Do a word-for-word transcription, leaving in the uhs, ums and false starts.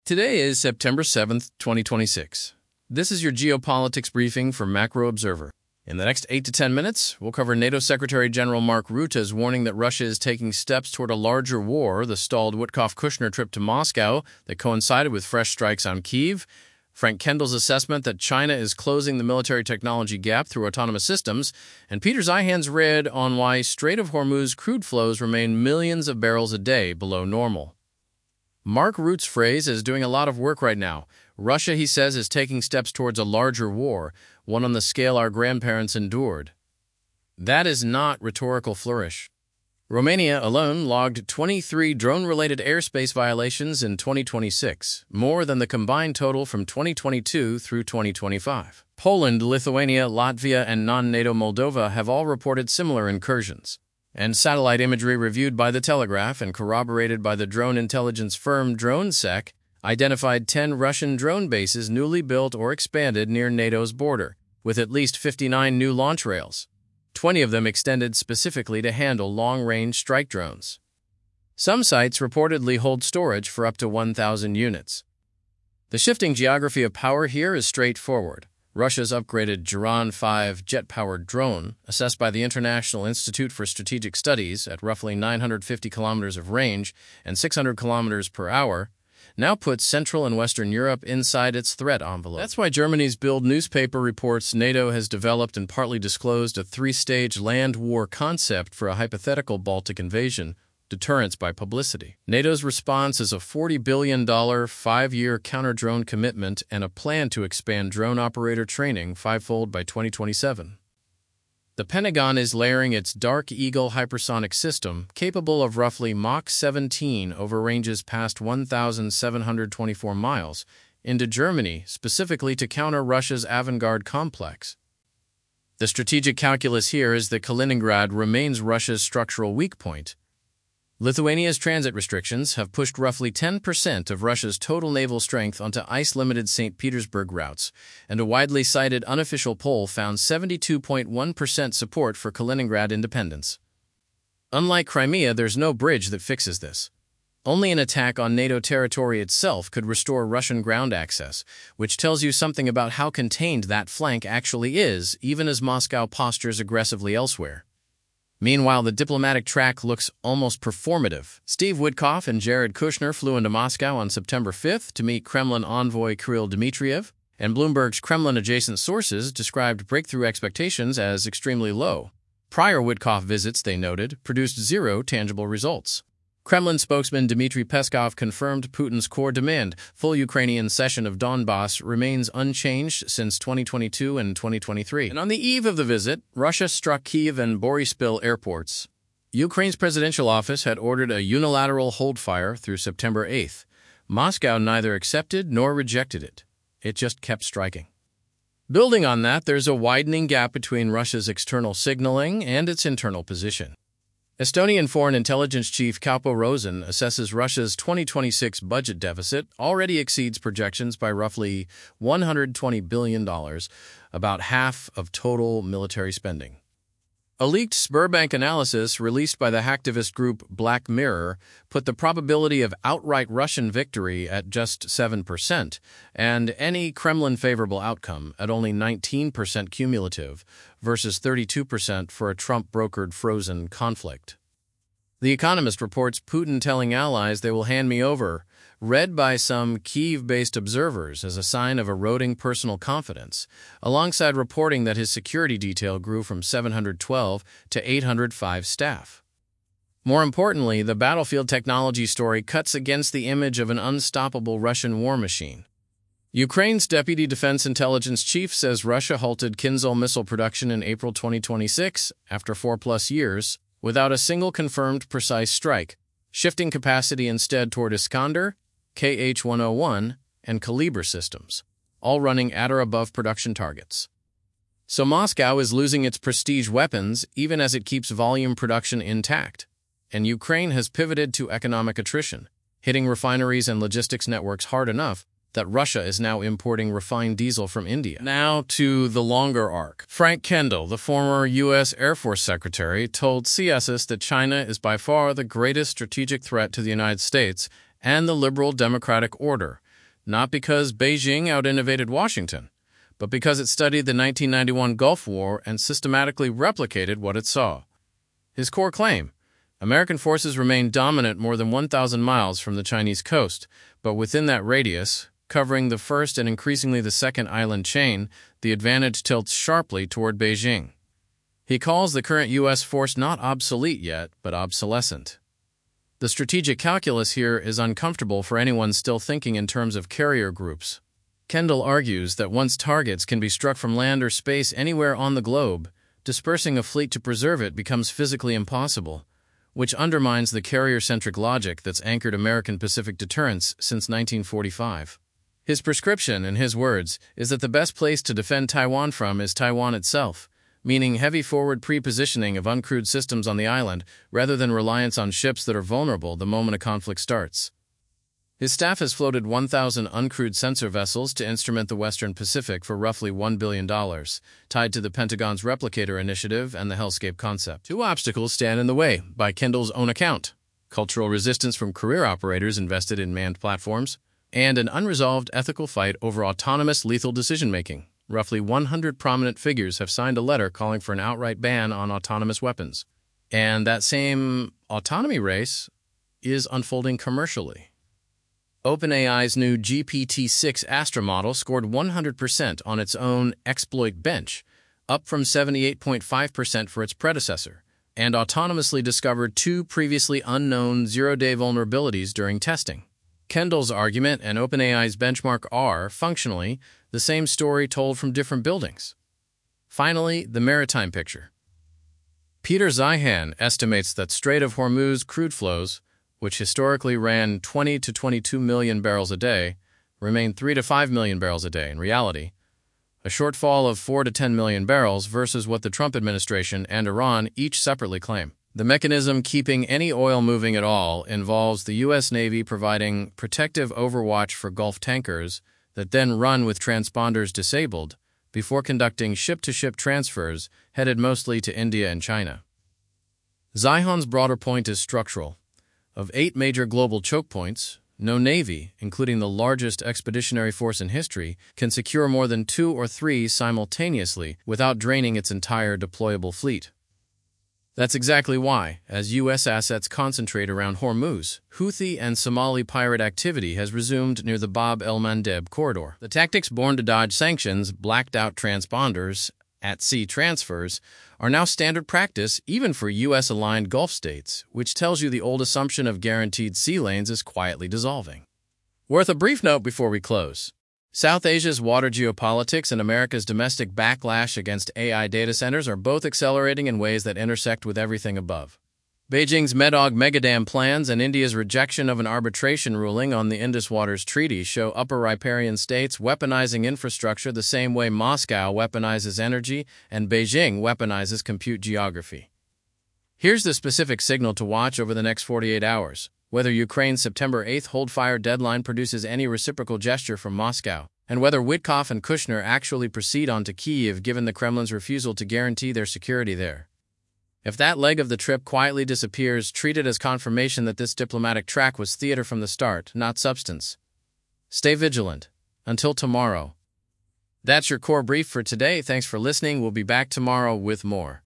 Today is September seventh, twenty twenty-six. This is your geopolitics briefing from Macro Observer. In the next eight to ten minutes, we'll cover NATO Secretary General Mark Rutte's warning that Russia is taking steps toward a larger war, the stalled Witkoff-Kushner trip to Moscow that coincided with fresh strikes on Kyiv, Frank Kendall's assessment that China is closing the military technology gap through autonomous systems, and Peter Zeihan's read on why Strait of Hormuz crude flows remain millions of barrels a day below normal. Mark Rutte's phrase is doing a lot of work right now. Russia, he says, is taking steps towards a larger war, one on the scale our grandparents endured. That is not rhetorical flourish. Romania alone logged twenty-three drone-related airspace violations in twenty twenty-six, more than the combined total from twenty twenty-two through twenty twenty-five. Poland, Lithuania, Latvia, and non-NATO Moldova have all reported similar incursions. And satellite imagery reviewed by The Telegraph and corroborated by the drone intelligence firm DroneSec identified ten Russian drone bases newly built or expanded near NATO's border, with at least fifty-nine new launch rails. twenty of them extended specifically to handle long-range strike drones. Some sites reportedly hold storage for up to one thousand units. The shifting geography of power here is straightforward. Russia's upgraded Geran five jet-powered drone, assessed by the International Institute for Strategic Studies at roughly nine hundred fifty kilometers of range and six hundred kilometers per hour, now puts Central and Western Europe inside its threat envelope. That's why Germany's Bild newspaper reports NATO has developed and partly disclosed a three-stage land war concept for a hypothetical Baltic invasion, deterrence by publicity. NATO's response is a forty billion dollars five-year counter-drone commitment and a plan to expand drone operator training fivefold by twenty twenty-seven. The Pentagon is layering its Dark Eagle hypersonic system, capable of roughly Mach seventeen over ranges past one thousand seven hundred twenty-four miles, into Germany, specifically to counter Russia's Avangard complex. The strategic calculus here is that Kaliningrad remains Russia's structural weak point. Lithuania's transit restrictions have pushed roughly ten percent of Russia's total naval strength onto ice-limited Saint Petersburg routes, and a widely cited unofficial poll found seventy-two point one percent support for Kaliningrad independence. Unlike Crimea, there's no bridge that fixes this. Only an attack on NATO territory itself could restore Russian ground access, which tells you something about how contained that flank actually is, even as Moscow postures aggressively elsewhere. Meanwhile, the diplomatic track looks almost performative. Steve Witkoff and Jared Kushner flew into Moscow on September fifth to meet Kremlin envoy Kirill Dmitriev, and Bloomberg's Kremlin-adjacent sources described breakthrough expectations as extremely low. Prior Witkoff visits, they noted, produced zero tangible results. Kremlin spokesman Dmitry Peskov confirmed Putin's core demand, full Ukrainian cession of Donbass, remains unchanged since twenty twenty-two and twenty twenty-three. And on the eve of the visit, Russia struck Kyiv and Boryspil airports. Ukraine's presidential office had ordered a unilateral hold fire through September eighth. Moscow neither accepted nor rejected it. It just kept striking. Building on that, there's a widening gap between Russia's external signaling and its internal position. Estonian Foreign Intelligence Chief Kaupo Rosen assesses Russia's twenty twenty-six budget deficit already exceeds projections by roughly one hundred twenty billion dollars, about half of total military spending. A leaked Sberbank analysis released by the hacktivist group Black Mirror put the probability of outright Russian victory at just seven percent, and any Kremlin-favorable outcome at only nineteen percent cumulative, versus thirty-two percent for a Trump-brokered frozen conflict. The Economist reports Putin telling allies they will hand me over, read by some Kyiv-based observers as a sign of eroding personal confidence, alongside reporting that his security detail grew from seven hundred twelve to eight hundred five staff. More importantly, the battlefield technology story cuts against the image of an unstoppable Russian war machine. Ukraine's Deputy Defense Intelligence Chief says Russia halted Kinzhal missile production in April twenty twenty-six, after four-plus years, without a single confirmed precise strike, shifting capacity instead toward Iskander, K H one oh one, and Kalibr systems, all running at or above production targets. So Moscow is losing its prestige weapons even as it keeps volume production intact, and Ukraine has pivoted to economic attrition, hitting refineries and logistics networks hard enough that Russia is now importing refined diesel from India. Now to the longer arc. Frank Kendall, the former U S Air Force Secretary, told C S I S that China is by far the greatest strategic threat to the United States and the liberal democratic order, not because Beijing out-innovated Washington, but because it studied the nineteen ninety-one Gulf War and systematically replicated what it saw. His core claim: American forces remain dominant more than one thousand miles from the Chinese coast, but within that radius, covering the first and increasingly the second island chain, the advantage tilts sharply toward Beijing. He calls the current U S force not obsolete yet, but obsolescent. The strategic calculus here is uncomfortable for anyone still thinking in terms of carrier groups. Kendall argues that once targets can be struck from land or space anywhere on the globe, dispersing a fleet to preserve it becomes physically impossible, which undermines the carrier-centric logic that's anchored American Pacific deterrence since nineteen forty-five. His prescription, in his words, is that the best place to defend Taiwan from is Taiwan itself, meaning heavy forward pre-positioning of uncrewed systems on the island rather than reliance on ships that are vulnerable the moment a conflict starts. His staff has floated one thousand uncrewed sensor vessels to instrument the Western Pacific for roughly one billion dollars, tied to the Pentagon's Replicator Initiative and the Hellscape concept. Two obstacles stand in the way, by Kendall's own account: cultural resistance from career operators invested in manned platforms, and an unresolved ethical fight over autonomous lethal decision-making. Roughly one hundred prominent figures have signed a letter calling for an outright ban on autonomous weapons. And that same autonomy race is unfolding commercially. OpenAI's new G P T six Astra model scored one hundred percent on its own exploit bench, up from seventy-eight point five percent for its predecessor, and autonomously discovered two previously unknown zero-day vulnerabilities during testing. Kendall's argument and OpenAI's benchmark are, functionally, the same story told from different buildings. Finally, the maritime picture. Peter Zeihan estimates that Strait of Hormuz crude flows, which historically ran twenty to twenty-two million barrels a day, remain three to five million barrels a day in reality, a shortfall of four to ten million barrels versus what the Trump administration and Iran each separately claim. The mechanism keeping any oil moving at all involves the U S Navy providing protective overwatch for Gulf tankers that then run with transponders disabled before conducting ship-to-ship transfers headed mostly to India and China. Zeihan's broader point is structural. Of eight major global choke points, no navy, including the largest expeditionary force in history, can secure more than two or three simultaneously without draining its entire deployable fleet. That's exactly why, as U S assets concentrate around Hormuz, Houthi and Somali pirate activity has resumed near the Bab el-Mandeb corridor. The tactics born to dodge sanctions, blacked-out transponders, at-sea transfers, are now standard practice even for U S-aligned Gulf states, which tells you the old assumption of guaranteed sea lanes is quietly dissolving. Worth a brief note before we close. South Asia's water geopolitics and America's domestic backlash against A I data centers are both accelerating in ways that intersect with everything above. Beijing's Medog megadam plans and India's rejection of an arbitration ruling on the Indus Waters Treaty show upper riparian states weaponizing infrastructure the same way Moscow weaponizes energy and Beijing weaponizes compute geography. Here's the specific signal to watch over the next forty-eight hours. Whether Ukraine's September eighth hold-fire deadline produces any reciprocal gesture from Moscow, and whether Witkoff and Kushner actually proceed on to Kyiv given the Kremlin's refusal to guarantee their security there. If that leg of the trip quietly disappears, treat it as confirmation that this diplomatic track was theater from the start, not substance. Stay vigilant. Until tomorrow. That's your core brief for today. Thanks for listening. We'll be back tomorrow with more.